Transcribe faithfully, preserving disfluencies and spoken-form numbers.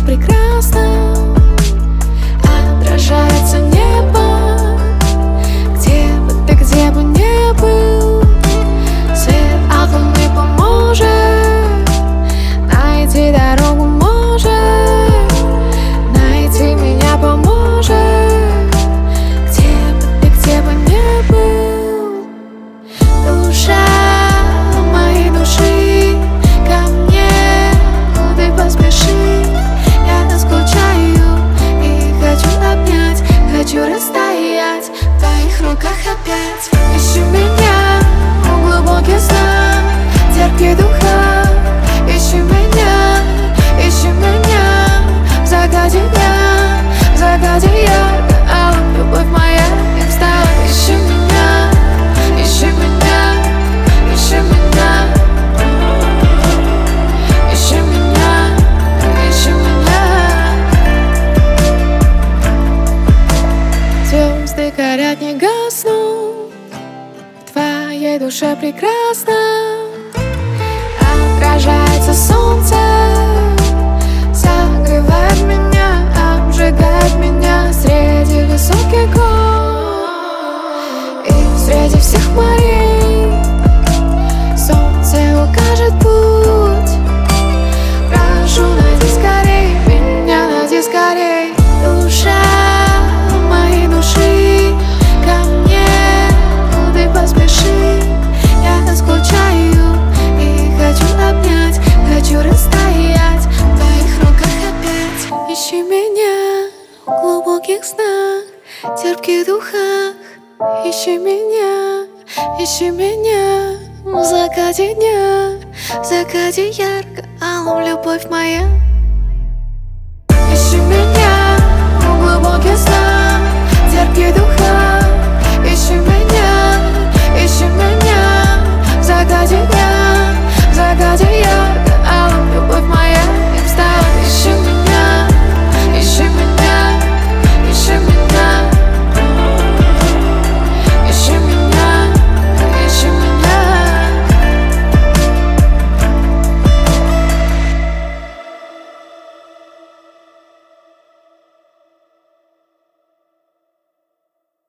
прекрасно отражается небо. Где бы ты, где бы не был, свет от луны поможет найти дорогу, может найти меня, поможет. Где бы ты, где бы не был, душа моей души, ко мне ты поспеши. Я скучаю и хочу обнять, хочу растаять в твоих руках опять. Ищи меня в глубоких снах, терпких духах. Ищи меня, ищи меня в закате дня, в закате ярко, а любовь моя не встала. Ищи меня, ищи меня, ищи меня, ищи меня, ищи меня. Звезды горят, не гаснут, в твоей душе прекрасно отражается солнце, согревает меня, обжигает меня среди высоких гор и среди всех морей. Солнце укажет путь, прошу, найди скорей меня, найди скорей. Душа моей души, ко мне ты поспеши. Я скучаю и хочу обнять, хочу растаять в твоих руках опять. Ищи меня в глубоких снах, терпких духах. Ищи меня, ищи меня в закате дня, в закате ярко, алым, любовь моя. Ищи меня в глубоких снах, терпких духах.